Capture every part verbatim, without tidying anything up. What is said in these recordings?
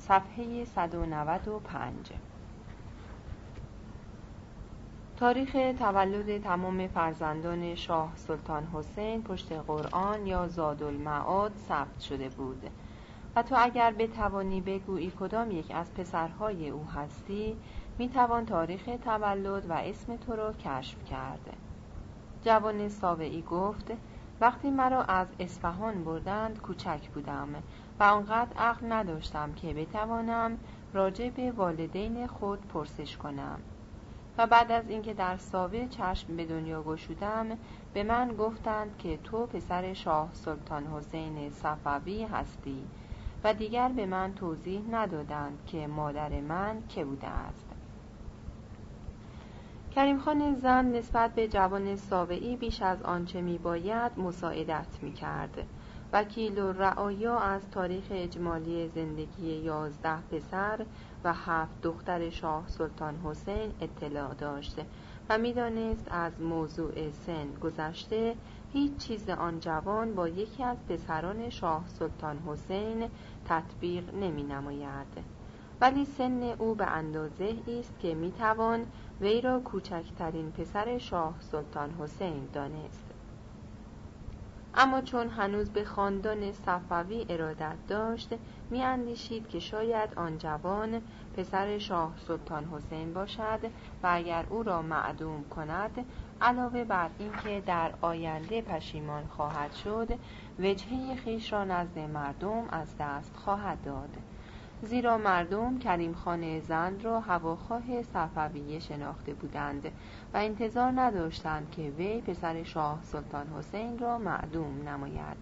صفحه صد و نود و پنج. تاریخ تولد تمام فرزندان شاه سلطان حسین پشت قرآن یا زادالمعاد ثبت شده بود و تو اگر بتوانی بگویی کدام یک از پسرهای او هستی، میتوان تاریخ تولد و اسم تو را کشف کرد. جوان ساوعی گفت وقتی مرا از اصفهان بردند کوچک بودم و آنقدر عقل نداشتم که بتوانم راجع به والدین خود پرسش کنم و بعد از اینکه در ساوه چشم به دنیا گشودم به من گفتند که تو پسر شاه سلطان حسین صفوی هستی و دیگر به من توضیح ندادند که مادر من که بوده است. کریم خان زند نسبت به جوان ساوعی بیش از آنچه می باید مساعدت می کرد. وکیل الرعایا از تاریخ اجمالی زندگی یازده پسر و هفت دختر شاه سلطان حسین اطلاع داشت و می دانست از موضوع سن گذشته هیچ چیز آن جوان با یکی از پسران شاه سلطان حسین تطبیق نمی نماید، ولی سن او به اندازه است که می توان وی را کوچکترین پسر شاه سلطان حسین دانست. اما چون هنوز به خاندان صفوی ارادت داشت، می اندیشید که شاید آن جوان پسر شاه سلطان حسین باشد و اگر او را معدوم کند، علاوه بر اینکه در آینده پشیمان خواهد شد، وجهه خویش را نزد مردم از دست خواهد داد، زیرا مردم کریم خان زند را هواخواه صفویه شناخته بودند و انتظار نداشتند که وی پسر شاه سلطان حسین را معدوم نماید.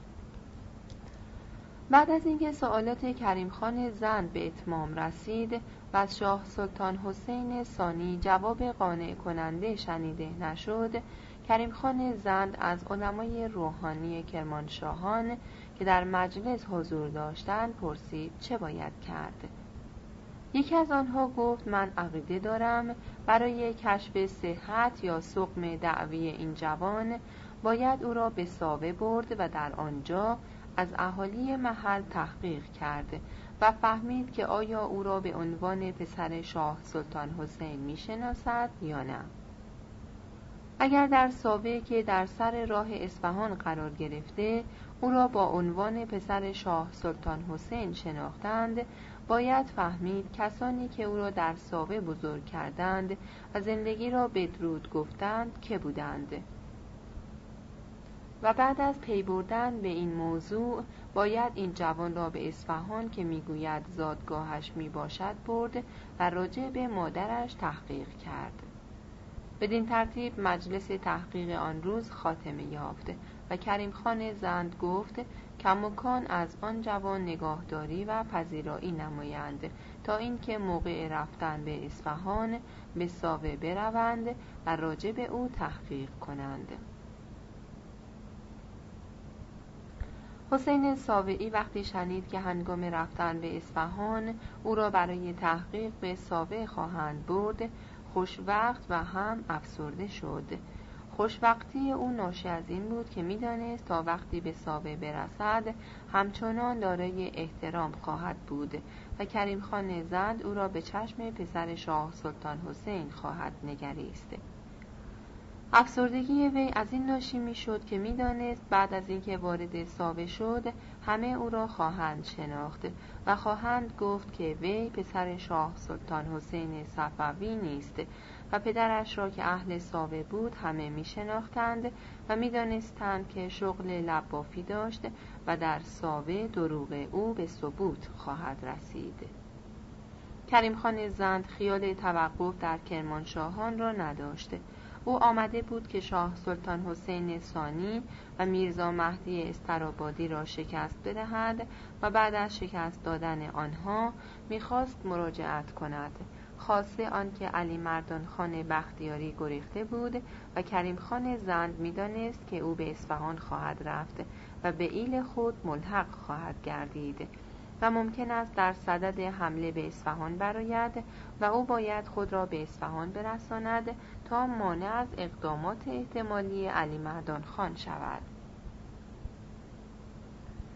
بعد از اینکه سوالات کریم خان زند به اتمام رسید و از شاه سلطان حسین ثانی جواب قانع کننده شنیده نشد، کریم خان زند از علمای روحانی کرمانشاهان که در مجلس حضور داشتند پرسید چه باید کرد. یکی از آنها گفت من عقیده دارم برای کشف صحت یا سقم دعوی این جوان باید او را به ساوه برد و در آنجا از اهالی محل تحقیق کرد و فهمید که آیا او را به عنوان پسر شاه سلطان حسین میشناسد یا نه. اگر در ساوه که در سر راه اصفهان قرار گرفته او را با عنوان پسر شاه سلطان حسین شناختند، باید فهمید کسانی که او را در ساوه بزرگ کردند و زندگی را بدرود گفتند که بودند و بعد از پی بردن به این موضوع باید این جوان را به اصفهان که میگوید زادگاهش میباشد برد و راجع به مادرش تحقیق کرد. بدین ترتیب مجلس تحقیق آن روز خاتمه یافت و کریم خان زند گفت کماکان از آن جوان نگاهداری و پذیرایی نمایند تا اینکه موقع رفتن به اصفهان به ساوه بروند و راجع به او تحقیق کنند. حسین ساوعی وقتی شنید که هنگام رفتن به اصفهان او را برای تحقیق به ساوه خواهند برد، خوشوقت و هم افسرده شد. خوشوقتی او ناشی از این بود که می‌دانست تا وقتی به ساوه برسد همچنان دارای احترام خواهد بود و کریم خان زند او را به چشم پسر شاه سلطان حسین خواهد نگریست. افسردگی وی از این ناشی می‌شد که می‌دانست بعد از اینکه وارد ساوه شد همه او را خواهند شناخت و خواهند گفت که وی پسر شاه سلطان حسین صفوی نیست و پدرش را که اهل ساوه بود همه می‌شناختند و می‌دانستند که شغل لبافی داشت و در ساوه دروغ او به ثبوت خواهد رسید. کریم خان زند خیال توقف در کرمانشاهان را نداشت. او آمده بود که شاه سلطان حسین ثانی و میرزا مهدی استرابادی را شکست بدهد و بعد از شکست دادن آنها می‌خواست مراجعت کند، خاصه آنکه علی مردان خان بختیاری گریخته بود و کریم خان زند می‌دانست که او به اصفهان خواهد رفت و به ایل خود ملحق خواهد گردید و ممکن است در صدد حمله به اصفهان برآید و او باید خود را به اصفهان برساند تا مانع از اقدامات احتمالی علی مردان خان شود.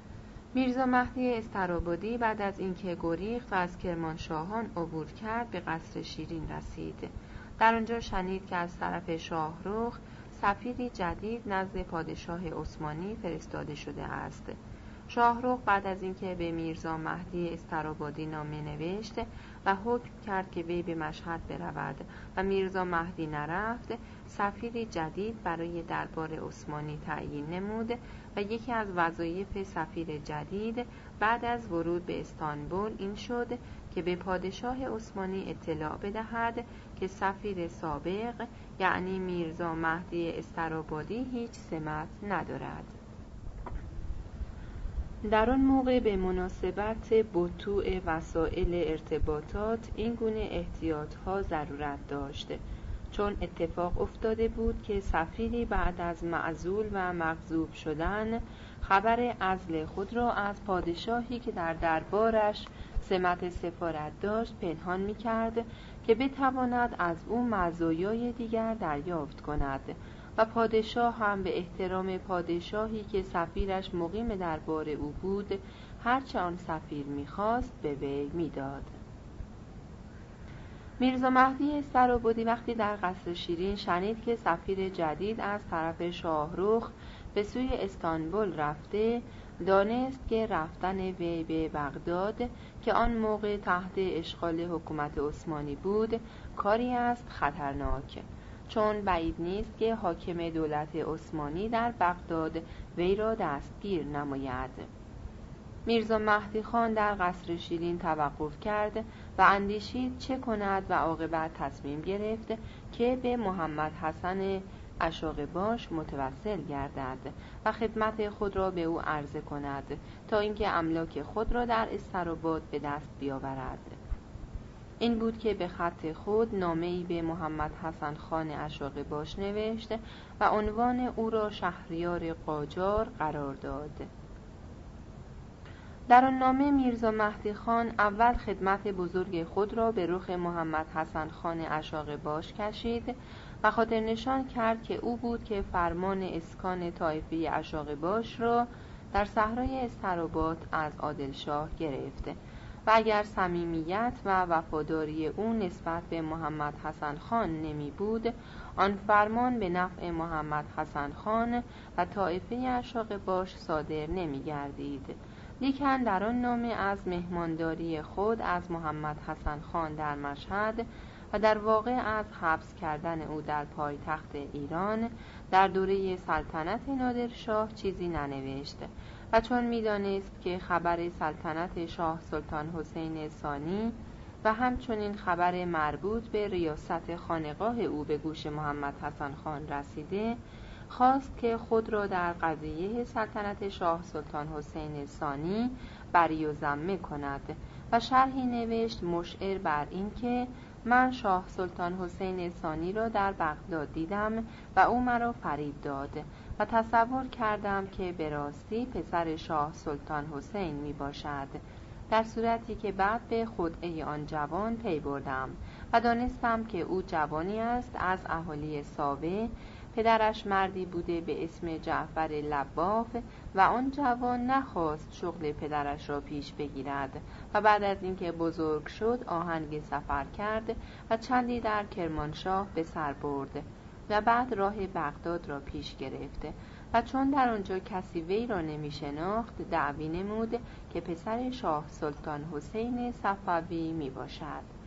میرزا مهدی استرابادی بعد از اینکه گریخت و از کرمانشاهان عبور کرد به قصر شیرین رسید. در آنجا شنید که از طرف شاهرخ سفیری جدید نزد پادشاه عثمانی فرستاده شده است. شاهرخ بعد از اینکه به میرزا مهدی استرابادی نامه نوشت و حکم کرد که وی به مشهد برود و میرزا مهدی نرفت، سفیری جدید برای دربار عثمانی تعیین نمود و یکی از وظایف سفیر جدید بعد از ورود به استانبول این شد که به پادشاه عثمانی اطلاع بدهد که سفیر سابق یعنی میرزا مهدی استرابادی هیچ سمت ندارد. در آن موقع به مناسبت بطوع وسایل ارتباطات این گونه احتیاطها ضرورت داشت، چون اتفاق افتاده بود که سفیری بعد از معزول و مغضوب شدن خبر عزل خود را از پادشاهی که در دربارش سمت سفارت داشت پنهان می‌کرد که بتواند از او مزایای دیگر دریافت کند و پادشاه هم به احترام پادشاهی که سفیرش مقیم دربار او بود هرچه آن سفیر می‌خواست به وی می‌داد. میرزا مهدی استرابادی وقتی در قصر شیرین شنید که سفیر جدید از طرف شاهرخ به سوی استانبول رفته، دانست که رفتن وی به بغداد که آن موقع تحت اشغال حکومت عثمانی بود کاری است خطرناک، چون بعید نیست که حاکم دولت عثمانی در بغداد وی را دستگیر نماید. میرزا مهدی خان در قصر شیرین توقف کرد و اندیشید چه کند و عاقبت تصمیم گرفت که به محمد حسن اشاقباش متوسل گردد و خدمت خود را به او عرضه کند تا اینکه املاک خود را در استراباد به دست بیاورد. این بود که به خط خود نامه‌ای به محمد حسن خان اشاقباش نوشت و عنوان او را شهریار قاجار قرار داد. در آن نامه میرزا مهدی خان اول خدمت بزرگ خود را به رخ محمد حسن خان اشاقباش کشید و خاطر نشان کرد که او بود که فرمان اسکان طایفه اشاقباش را در صحرای استراباد از عادلشاه گرفت و اگر صمیمیت و وفاداری او نسبت به محمد حسن خان نمی بود، آن فرمان به نفع محمد حسن خان و طایفه اشاقباش صادر نمی گردید. لیکن در آن نامه از مهمانداری خود از محمد حسن خان در مشهد و در واقع از حبس کردن او در پایتخت ایران در دوره سلطنت نادرشاه چیزی ننوشت و چون می‌دانست که خبر سلطنت شاه سلطان حسین ثانی و همچنین خبر مربوط به ریاست خانقاه او به گوش محمد حسن خان رسیده، خواست که خود را در قضیه سلطنت شاه سلطان حسین ثانی بری و ذمه کند و شرحی نوشت مشعر بر این که من شاه سلطان حسین ثانی را در بغداد دیدم و او مرا فریب داد و تصور کردم که به راستی پسر شاه سلطان حسین می باشد، در صورتی که بعد به خدعه آن جوان پی بردم و دانستم که او جوانی است از اهالی ساوه، پدرش مردی بوده به اسم جعفر لباف و آن جوان نخواست شغل پدرش را پیش بگیرد و بعد از اینکه بزرگ شد آهنگ سفر کرد و چندی در کرمانشاه به سر برد و بعد راه بغداد را پیش گرفت و چون در آنجا کسی وی را نمی شناخت دعوی نمود که پسر شاه سلطان حسین صفوی می باشد.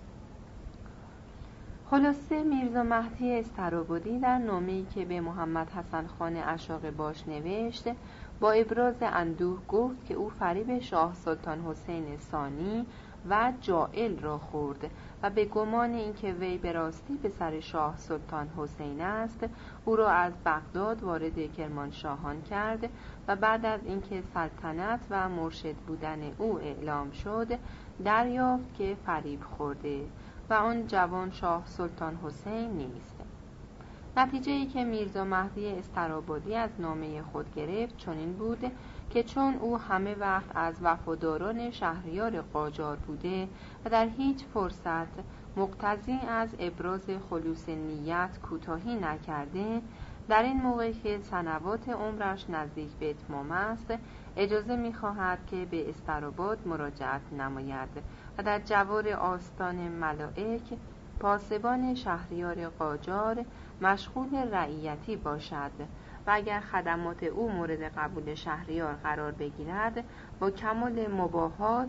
خلاصه میرزا مهدی استرابادی در نامه‌ای که به محمد حسن خان اشاقباش نوشت با ابراز اندوه گفت که او فریب شاه سلطان حسین ثانی و جائل را خورد و به گمان اینکه وی به راستی پسر شاه سلطان حسین است او را از بغداد وارد کرمانشاهان کرد و بعد از اینکه سلطنت و مرشد بودن او اعلام شد دریافت که فریب خورده و آن جوان شاه سلطان حسین نیست. نتیجه ای که میرزا مهدی استرابادی از نامه خود گرفت چنین بود که چون او همه وقت از وفاداران شهریار قاجار بوده و در هیچ فرصت مقتضی از ابراز خلوص نیت کوتاهی نکرده، در این موقع که سنوات عمرش نزدیک به اتمام است اجازه می‌خواهد که به استراباد مراجعت نماید و در جوار آستان ملائک پاسبان شهریار قاجار مشغول رعیتی باشد و اگر خدمات او مورد قبول شهریار قرار بگیرد با کمال مباهات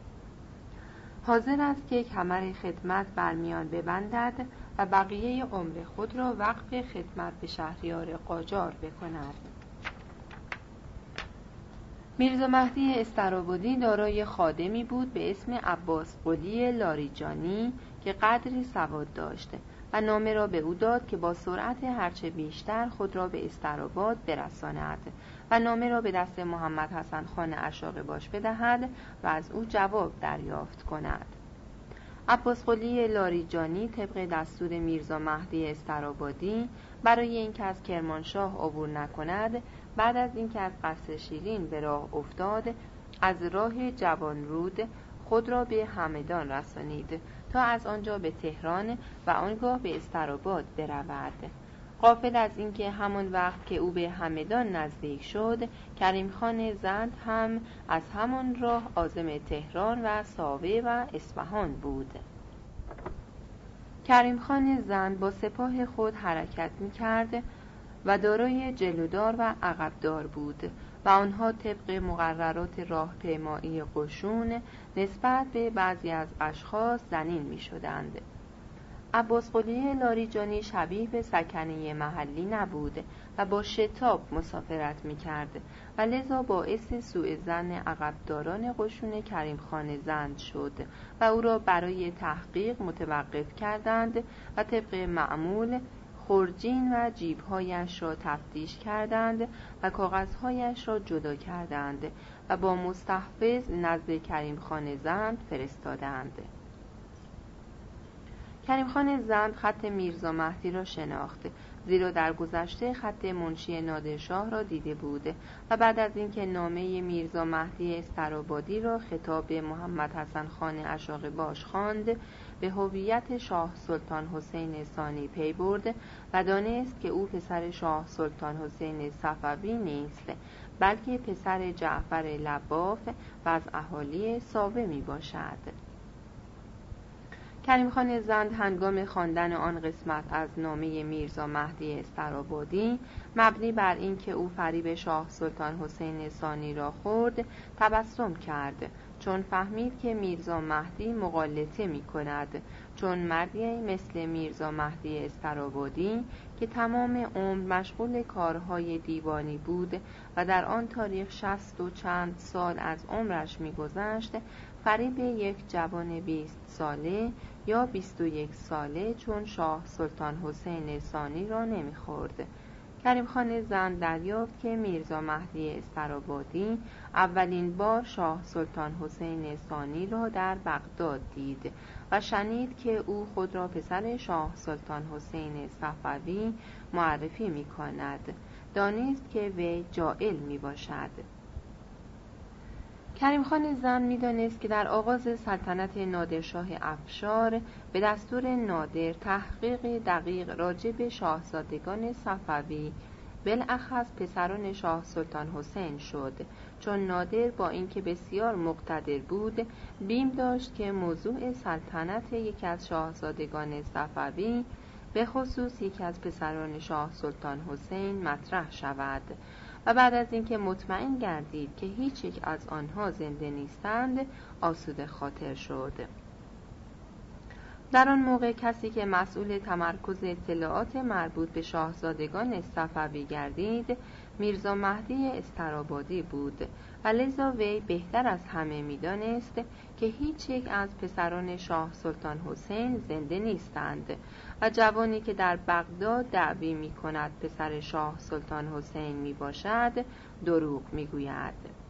حاضر است که کمر خدمت بر میان ببندد و بقیه عمر خود را وقف خدمت به شهریار قاجار بکند. میرزا مهدی استرابادی دارای خادمی بود به اسم عباس قلی لاریجانی که قدری سواد داشت و نامه را به او داد که با سرعت هرچه بیشتر خود را به استراباد برساند و نامه را به دست محمد حسن خان اشاقباش بدهد و از او جواب دریافت کند. عباس قلی لاریجانی طبق دستور میرزا مهدی استرابادی برای اینکه از کرمانشاه عبور نکند، بعد از اینکه از قصر شیرین به راه افتاد، از راه جوانرود خود را به همدان رسانید تا از آنجا به تهران و آنگاه به استراباد برود. غافل از اینکه همان وقت که او به همدان نزدیک شد، کریم خان زند هم از همان راه عازم تهران و ساوه و اصفهان بود. کریم خان زند با سپاه خود حرکت می‌کرد و دارای جلودار و عقبدار بود و آنها طبق مقررات راهپیمایی قشون نسبت به بعضی از اشخاص زنین می‌شدند. عباس قلی لاریجانی شبیه به سکنه محلی نبود و با شتاب مسافرت می‌کرد و لذا باعث سوء ظن عقبداران قشون کریم خان زند شد و او را برای تحقیق متوقف کردند و طبق معمول خرجین و جیب‌هایش را تفتیش کردند و کاغذهایش را جدا کردند و با مستحفظ نزد کریم خان زند فرستادند. کریم خان زند خط میرزا مهدی را شناخت، زیرا در گذشته خط منشی نادرشاه را دیده بود و بعد از اینکه نامه میرزا مهدی استرابادی را خطاب محمد حسن خان اشاقباش خواند، به هویت شاه سلطان حسین ثانی پی برد و دانست که او پسر شاه سلطان حسین صفوی نیست، بلکه پسر جعفر لباف و از اهالی ساوه می باشد. کریم خان زند هنگام خواندن آن قسمت از نامه میرزا مهدی استرابادی مبنی بر اینکه او فریب شاه سلطان حسین ثانی را خورد تبسم کرد، چون فهمید که میرزا مهدی مغالطه می کند، چون مردی مثل میرزا مهدی استرابادی که تمام عمر مشغول کارهای دیوانی بود و در آن تاریخ شصت و چند سال از عمرش می گذشت، فریب یک جوان بیست ساله یا بیست و یک ساله چون شاه سلطان حسین ثانی را نمی‌خورد. کریم خان زند دریافت که میرزا مهدی استرابادی اولین بار شاه سلطان حسین ثانی را در بغداد دید و شنید که او خود را پسر شاه سلطان حسین صفوی معرفی می‌کند. دانست که وی جائل می‌باشد. کریم خان زند می‌دانست که در آغاز سلطنت نادرشاه افشار به دستور نادر تحقیق دقیق راجع به شاهزادگان صفوی بالاخص پسران شاه سلطان حسین شد، چون نادر با اینکه بسیار مقتدر بود بیم داشت که موضوع سلطنت یکی از شاهزادگان صفوی به خصوص یکی از پسران شاه سلطان حسین مطرح شود و بعد از اینکه مطمئن گردید که هیچ یک از آنها زنده نیستند آسوده خاطر شد. در آن موقع کسی که مسئول تمرکز اطلاعات مربوط به شاهزادگان صفوی گردید میرزا مهدی استرابادی بود و لذا وی بهتر از همه می‌دانست که هیچ یک از پسران شاه سلطان حسین زنده نیستند و جوانی که در بغداد دعوی می‌کند پسر شاه سلطان حسین میباشد دروغ میگوید.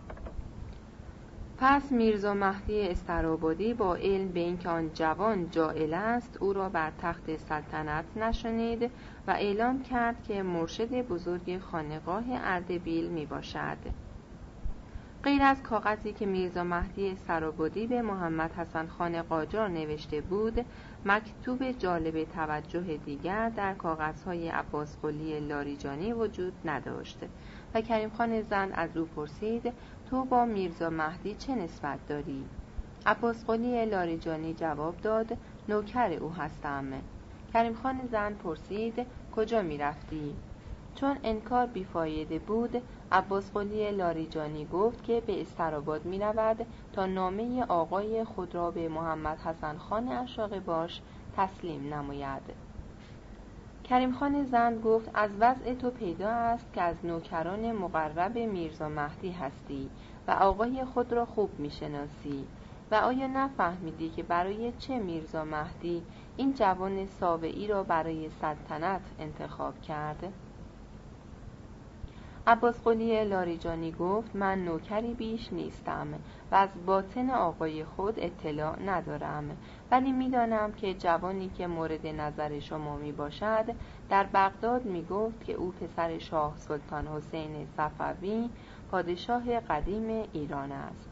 پس میرزا مهدی استرابادی با علم به اینکه آن جوان جائل است او را بر تخت سلطنت نشانید و اعلام کرد که مرشد بزرگ خانقاه اردبیل می باشد. غیر از کاغذی که میرزا مهدی استرابادی به محمد حسن خان قاجار نوشته بود، مکتوب جالب توجه دیگر در کاغذهای عباس قلی لاریجانی وجود نداشت و کریم خان زند از او پرسید تو با میرزا مهدی چه نسبت داری؟ عباس قلی لاریجانی جواب داد نوکر او هستم. کریم خان زند پرسید کجا می رفتی؟ چون انکار بیفایده بود، عباس قلی لاریجانی گفت که به استرآباد می رود تا نامه آقای خود را به محمد حسن خان عشاق باش تسلیم نماید. کریم خان زند گفت از وضع تو پیدا است که از نوکران مقرب میرزا مهدی هستی و آقای خود را خوب می شناسی و آیا نفهمیدی که برای چه میرزا مهدی این جوان ساوعی را برای سلطنت انتخاب کرد؟ عباس قلی لاریجانی گفت من نوکری بیش نیستم و از باطن آقای خود اطلاع ندارم، ولی میدانم که جوانی که مورد نظر شما می باشد در بغداد می گفت که او پسر شاه سلطان حسین صفوی پادشاه قدیم ایران است.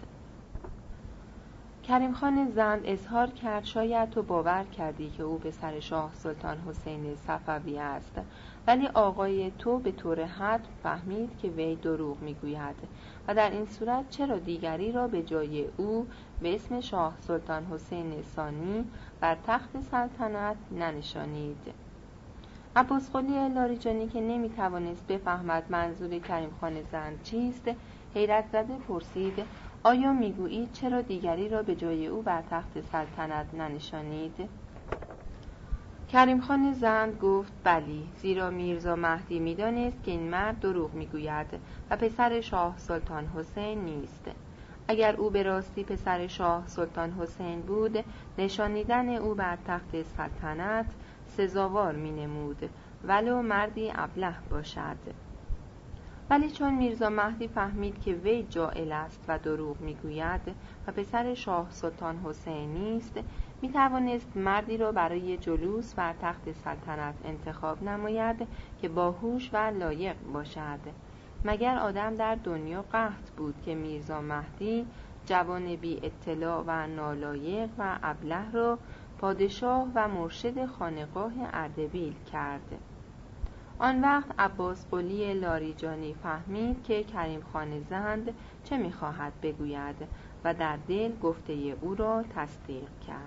کریم خان زند اظهار کرد شاید تو باور کردی که او پسر شاه سلطان حسین صفوی است، ولی آقای تو به طور حتم فهمید که وی دروغ میگوید و در این صورت چرا دیگری را به جای او به اسم شاه سلطان حسین ثانی بر تخت سلطنت ننشانید؟ عباس قلی لاریجانی که نمیتوانست بفهمد منظور کریم خان زند چیست، حیرت زده پرسید آیا میگویید چرا دیگری را به جای او بر تخت سلطنت ننشانید؟ کریم خان زند گفت بلی، زیرا میرزا مهدی میدانست که این مرد دروغ میگوید و پسر شاه سلطان حسین نیست. اگر او به راستی پسر شاه سلطان حسین بود، نشانیدن او بر تخت سلطنت سزاوار می نمود ولو مردی ابله باشد. ولی چون میرزا مهدی فهمید که وی جاهل است و دروغ میگوید و پسر شاه سلطان حسین نیست، می توانست مردی را برای جلوس بر تخت سلطنت انتخاب نماید که باهوش و لایق باشد. مگر آدم در دنیا قحط بود که میرزا مهدی جوان بی اطلاع و نالایق و ابله را پادشاه و مرشد خانقاه اردبیل کرد. آن وقت عباس قلی لاریجانی فهمید که کریم خان زند چه می‌خواهد بگوید و در دل گفته او را تصدیق کرد.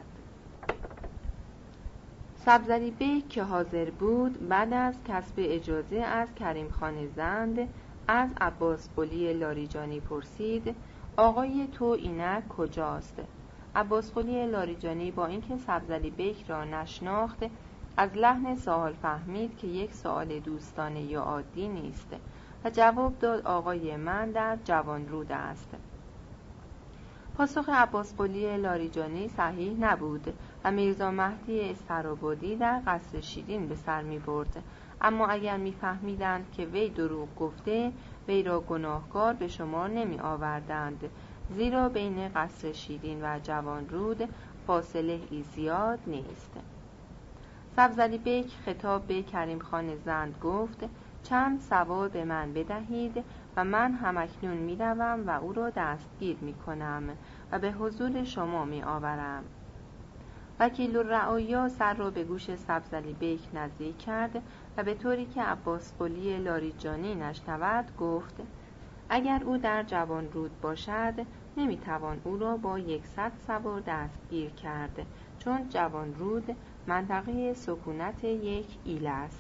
سبزلی بیگ که حاضر بود بعد از کسب اجازه از کریم خان زند از عباس قلی لاریجانی پرسید آقای تو اینک کجاست؟ عباس قلی لاریجانی با اینکه سبزلی بیگ را نشناخت از لحن سوال فهمید که یک سوال دوستانه یا عادی نیست و جواب داد آقای من در جوانرود است. پاسخ عباس قلی لاریجانی صحیح نبود و میرزا مهدی استرآبادی در قصر شیرین به سر می برد، اما اگر می فهمیدند که وی دروغ گفته وی را گناهکار به شمار نمی آوردند، زیرا بین قصر شیرین و جوانرود فاصله ای زیاد نیست. سبزلی بیگ خطاب به کریم خان زند گفت چند سوار به من بدهید و من همکنون می روم و او را دستگیر می کنم و به حضور شما می آورم. وکیل الرعایا سر را به گوش سبزلی بیگ نزدیک کرد و به طوری که عباس قلی لاریجانی نشنود گفت اگر او در جوانرود باشد نمی توان او را با یکصد سوار دستگیر کرد، چون جوانرود منطقه سکونت یک ایل است.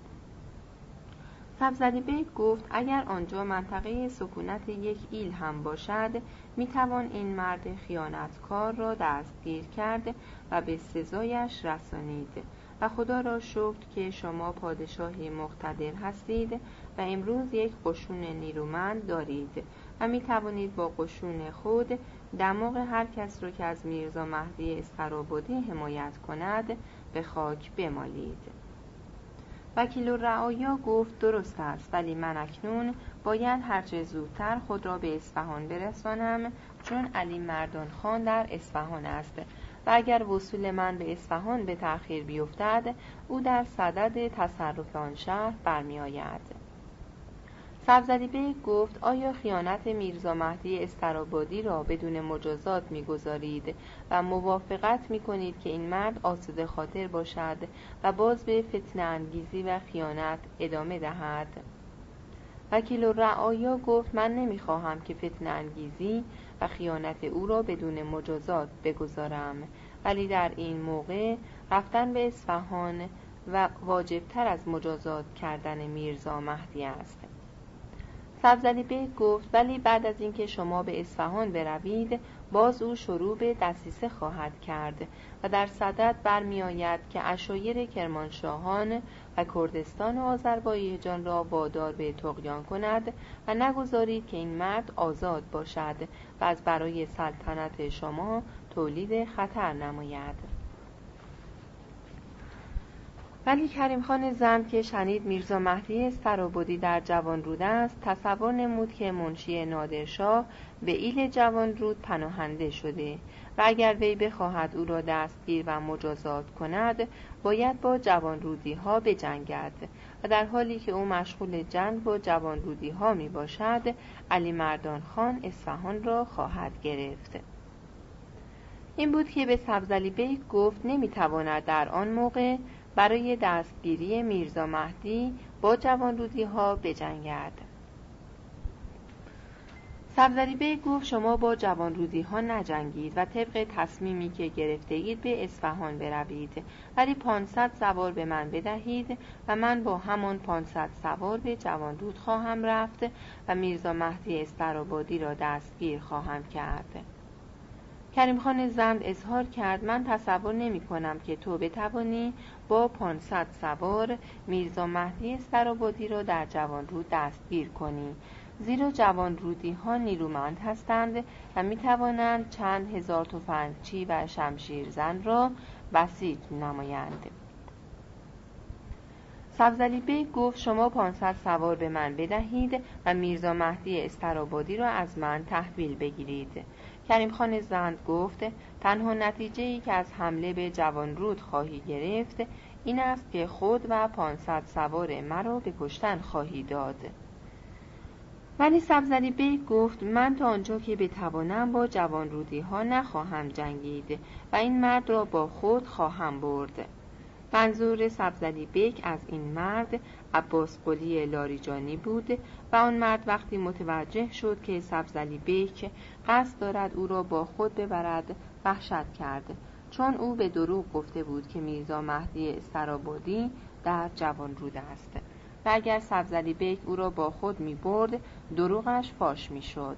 سبزلی بیگ گفت اگر آنجا منطقه سکونت یک ایل هم باشد می توان این مرد خیانتکار را دستگیر کرد و به سزایش رسانید و خدا را شکر که شما پادشاهی مقتدر هستید و امروز یک قشون نیرومند دارید و می توانید با قشون خود دماغ هر کس را که از میرزا مهدی استرآبادی حمایت کند به خاک بمالید. وکیل الرعایا گفت درست است، ولی من اکنون باید هرچه زودتر خود را به اصفهان برسانم، چون علی مردان خان در اصفهان است و اگر وصول من به اصفهان به تأخیر بیفتد او در صدد تصرف آن شهر برمی آید. سبزلی بیگ گفت آیا خیانت میرزا مهدی استرآبادی را بدون مجازات می‌گذارید و موافقت می‌کنید که این مرد آسوده خاطر باشد و باز به فتنه انگیزی و خیانت ادامه دهد؟ وکیل الرعایا گفت من نمیخواهم که فتنه انگیزی و خیانت او را بدون مجازات بگذارم، ولی در این موقع رفتن به اصفهان و واجبتر از مجازات کردن میرزا مهدی است. سبزلی بیگ گفت ولی بعد از اینکه شما به اصفهان بروید باز او شروع به دسیسه خواهد کرد و در صدد برمی آید که عشایر کرمانشاهان و کردستان و آذربایجان را وادار به طغیان کند و نگذارید که این مرد آزاد باشد و از برای سلطنت شما تولید خطر نماید. ولی کریم خان زند که شنید میرزا مهدی استرابادی در جوانرود است، تصور نمود که منشی نادرشاه به ایل جوانرود پناهنده شده و اگر وی بخواهد او را دستگیر و مجازات کند باید با جوانرودی ها بجنگد و در حالی که او مشغول جنگ با جوانرودی ها می باشد علی مردان خان اصفهان را خواهد گرفت. این بود که به سبزلی بیگ گفت نمیتواند در آن موقع برای دستگیری میرزا مهدی با جوانرودی ها بجنگد. سبزلی بیگ گفت شما با جوانرودی ها نجنگید و طبق تصمیمی که گرفته اید به اصفهان بروید، ولی پانصد سوار به من بدهید و من با همان پانصد سوار به جوانرود خواهم رفت و میرزا مهدی استرابادی را دستگیر خواهم کرد. کریم خان زند اظهار کرد من تصور نمی کنم که تو بتوانی با پانصد سوار میرزا مهدی استرابادی را در جوانرود دستگیر کنی، زیرا جوانرودی ها نیرومند هستند و می توانند چند هزار تفنگچی و شمشیرزن را بسیج نمایند. سبزلی بیگ گفت شما پانصد سوار به من بدهید و میرزا مهدی استرابادی را از من تحویل بگیرید. کریم خان زند گفت تنها نتیجه‌ای که از حمله به جوانرود خواهی گرفت این است که خود و پانصد سوار مرا به کشتن خواهی داد. ولی سبزلی بیگ گفت من تا آنجا که بتوانم با جوانرودی ها نخواهم جنگید و این مرد را با خود خواهم برد. منظور سبزلی بیگ از این مرد عباس قلی لاریجانی بود و آن مرد وقتی متوجه شد که سبزلی بیگ قصد دارد او را با خود ببرد وحشت کرد، چون او به دروغ گفته بود که میرزا مهدی استرابادی در جوانرود است و اگر سبزلی بیگ او را با خود می برد دروغش فاش می شد.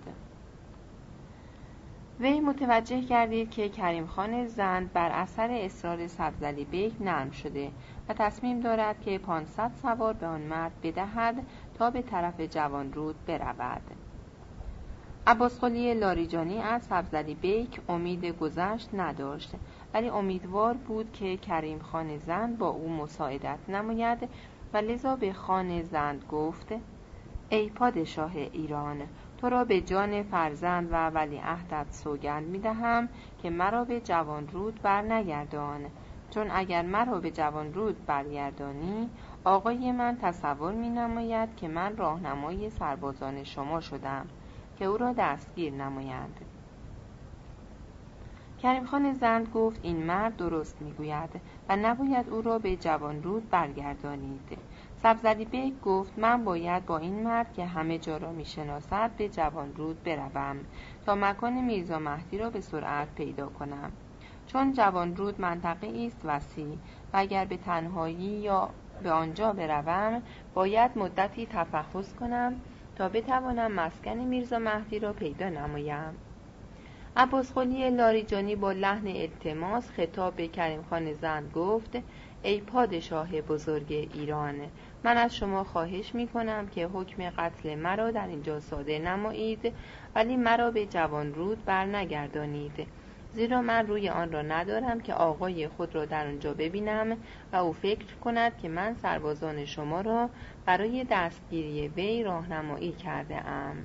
وی متوجه گردید که کریم خان زند بر اثر اصرار سبزلی بیگ نرم شده و تصمیم دارد که پانصد سوار به آن مرد بدهد تا به طرف جوانرود برود. عباس قلی لاریجانی از سبزلی بیگ امید گذشت نداشت، ولی امیدوار بود که کریم خان زند با او مساعدت نماید و لذا به خان زند گفت ای پادشاه ایران، تو را به جان فرزند و ولیعهدت سوگند می دهم که مرا به جوانرود بر نگردان، چون اگر مرا به جوانرود برگردانی آقای من تصور می نماید که من راهنمای سربازان شما شدم که او را دستگیر نمایند. کریم خان زند گفت این مرد درست می گوید و نباید او را به جوانرود برگردانید. سبزلی بیگ گفت من باید با این مرد که همه جا را می شناسد به جوانرود بروم تا مکان میرزا مهدی را به سرعت پیدا کنم، چون جوانرود منطقه است وسیع و اگر به تنهایی یا به آنجا بروم باید مدتی تفحص کنم تا بتوانم مسکن میرزا مهدی را پیدا نمایم. عباس قلی لاریجانی با لحن التماس خطاب به کریم خان زند گفت ای پادشاه بزرگ ایران، من از شما خواهش می کنم که حکم قتل مرا در اینجا صادر نمایید، ولی مرا به جوانرود بر نگردانید، زیرا من روی آن را ندارم که آقای خود را در آنجا ببینم و او فکر کند که من سربازان شما را برای دستگیری وی راهنمایی کرده ام.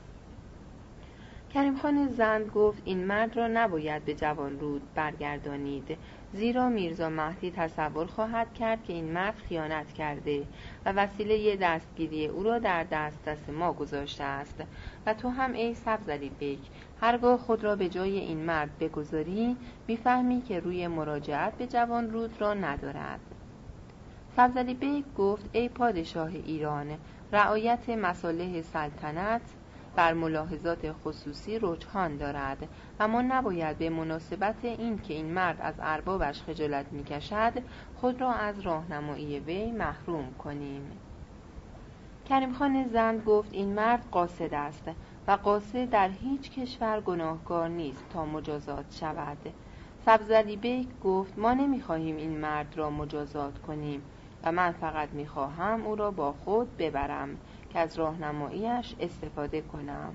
کریم خان زند گفت این مرد را نباید به جوانرود برگردانید، زیرا میرزا مهدی تصور خواهد کرد که این مرد خیانت کرده و وسیله دستگیری او را در دسترس ما گذاشته است و تو هم ای سبزلی بیگ هرگاه خود را به جای این مرد بگذاری میفهمی که روی مراجعت به جوانرود را ندارد. سبزلی بیگ گفت ای پادشاه ایران، رعایت مصالح سلطنت بر ملاحظات خصوصی رجحان دارد و ما نباید به مناسبت این که این مرد از اربابش خجالت می‌کشد خود را از راهنمایی وی محروم کنیم. کریم خان زند گفت این مرد قاصد است و قاصد در هیچ کشور گناهکار نیست تا مجازات شود. سبزعلی بیگ گفت ما نمی‌خواهیم این مرد را مجازات کنیم و من فقط می‌خواهم او را با خود ببرم که از راهنمایی‌اش استفاده کنم.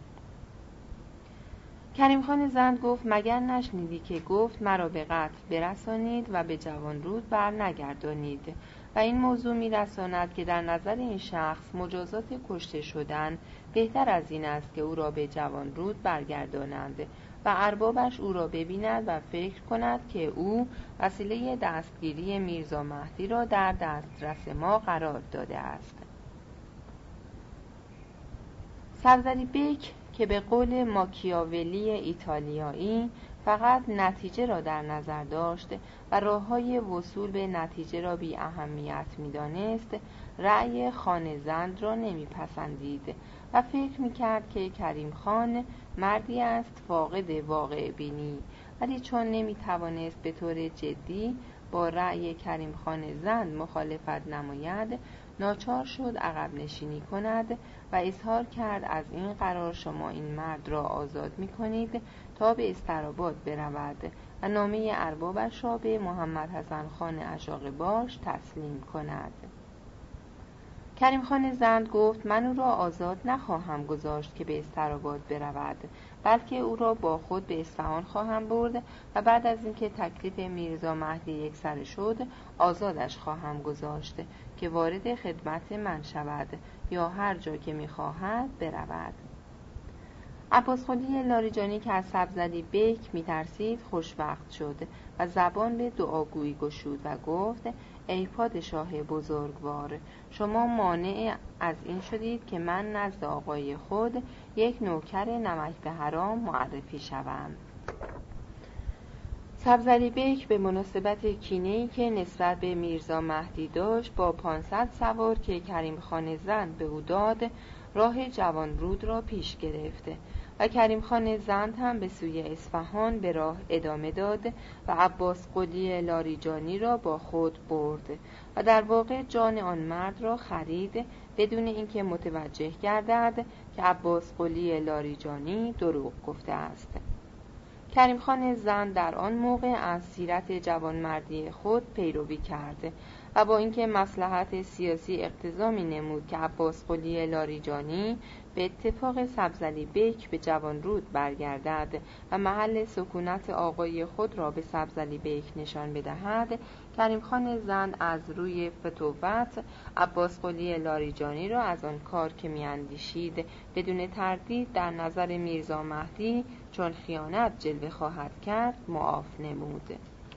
کریم خان زند گفت مگر نشنیدی که گفت مرا به قتل برسانید و به جوانرود بر نگردانید و این موضوع می‌رساند که در نظر این شخص مجازات کشته شدن بهتر از این است که او را به جوانرود برگردانند و اربابش او را ببیند و فکر کند که او وسیله دستگیری میرزا مهدی را در دسترس ما قرار داده است. سبزعلی بیک که به قول ماکیاولی ایتالیایی فقط نتیجه را در نظر داشت و راه‌های وصول به نتیجه را بی اهمیت می‌دانست، رأی خان زند را نمی‌پسندید و فکر می‌کرد که کریم خان مردی است فاقد واقع بینی، ولی چون نمی‌توانست به طور جدی با رأی کریم خان زند مخالفت نماید، ناچار شد عقب نشینی کند و اظهار کرد از این قرار شما این مرد را آزاد می کنید تا به استراباد برود و نامه اربابش را به محمد حسن خان اشاقباش تسلیم کند. کریم خان زند گفت من او را آزاد نخواهم گذاشت که به استراباد برود، بلکه او را با خود به اصفهان خواهم برد و بعد از اینکه تکلیف میرزا مهدی یکسره شد آزادش خواهم گذاشت که وارد خدمت من شود یا هر جا که می‌خواهد برود. عباس قلی لاریجانی که از سبزعلی بیک می‌ترسید خوشوقت شد و زبان به دعاگویی گشود و گفت ای پادشاه بزرگوار، شما مانع از این شدید که من نزد آقای خود یک نوکر نمک به حرام معرفی شوم. سبزعلی بیک به مناسبت کینه‌ای که نسبت به میرزا مهدی داشت با پانصد سوار که کریم خان زند به او داد راه جوانرود را پیش گرفت و کریم خان زند هم به سوی اصفهان به راه ادامه داد و عباس قلی لاریجانی را با خود برد و در واقع جان آن مرد را خرید بدون اینکه متوجه گردد که عباس قلی لاریجانی دروغ گفته است. کریم خان زند در آن موقع از سیرت جوانمردی خود پیروی کرد و با اینکه مصلحت سیاسی اقتضا می‌نمود که عباس قلی لاریجانی به اتفاق سبزعلی بیک به جوانرود برگردد و محل سکونت آقای خود را به سبزعلی بیک نشان بدهد، کریم خان زند از روی فتوت عباس قلی لاریجانی را از آن کار که می‌اندیشید بدون تردید در نظر میرزا مهدی چون خیانت جلوه خواهد کرد معاف نمود.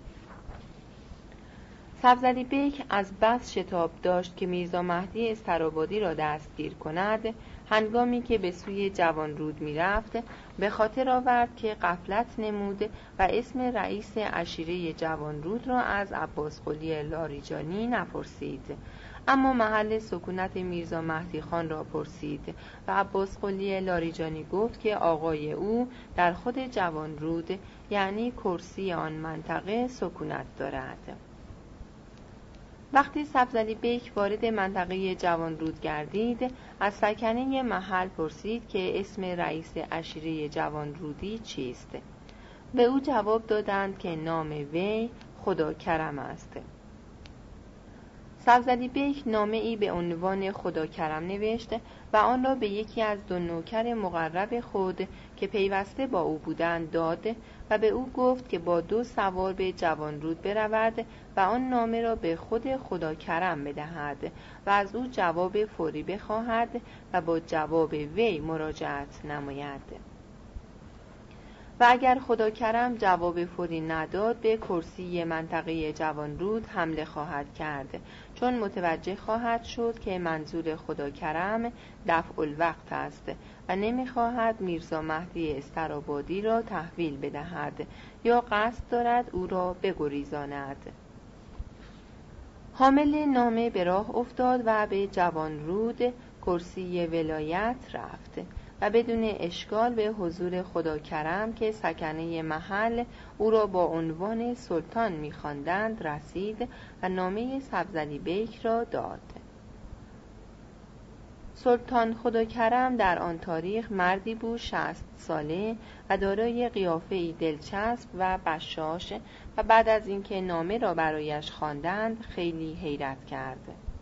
سبزعلی بیک از بس شتاب داشت که میرزا مهدی استرابادی را دستگیر کند، هنگامی که به سوی جوانرود می‌رفت به خاطر آورد که غفلت نمود و اسم رئیس عشیره جوانرود را از عباس قلی لاریجانی نپرسید، اما محل سکونت میرزا مهدی خان را پرسید و عباس قلی لاریجانی گفت که آقای او در خود جوانرود یعنی کرسی آن منطقه سکونت دارد. وقتی سبزعلی بیک وارد منطقه جوانرود گردید از سکنه محل پرسید که اسم رئیس عشیره جوانرودی چیست؟ به او جواب دادند که نام وی خدا کرم است. سبزعلی بیک نامه ای به عنوان خدا کرم نوشت و آن را به یکی از دو نوکر مقرب خود که پیوسته با او بودند داد و به او گفت که با دو سوار به جوانرود برود و آن نامه را به خود خدا کرم بدهد و از او جواب فوری بخواهد و با جواب وی مراجعت نماید و اگر خدا کرم جواب فوری نداد به کرسی منطقه جوانرود حمله خواهد کرد، چون متوجه خواهد شد که منظور خدا کرم دفع الوقت است و نمیخواهد میرزا مهدی استرابادی را تحویل بدهد یا قصد دارد او را بگریزاند. حامل نامه به راه افتاد و به جوانرود کرسی ولایت رفت و بدون اشکال به حضور خداکرم که سکنه محل او را با عنوان سلطان می‌خواندند رسید و نامه سبزلی بیک را داد. سلطان خداکرم در آن تاریخ مردی بود شصت ساله و دارای قیافه‌ای دلچسب و بشاش و بعد از اینکه نامه را برایش خواندند خیلی حیرت کرد.